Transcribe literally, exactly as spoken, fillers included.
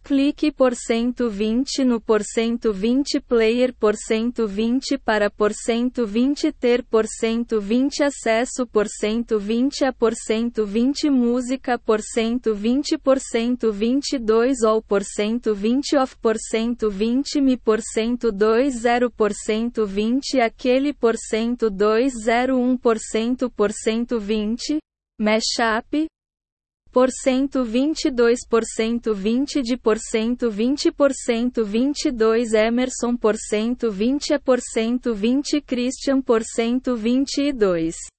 Clique por cento vinte no por cento vinte player por cento vinte para por cento vinte ter por cento vinte acesso por cento vinte a por cento vinte música por cento vinte por cento vinte dois all por cento vinte off por cento vinte mi por cento dois zero por cento vinte aquele por cento dois zero um por cento por cento vinte mashup por cento vinte e dois por cento vinte de por cento vinte por cento vinte e dois Emerson por cento vinte é por cento vinte Christian por cento vinte e dois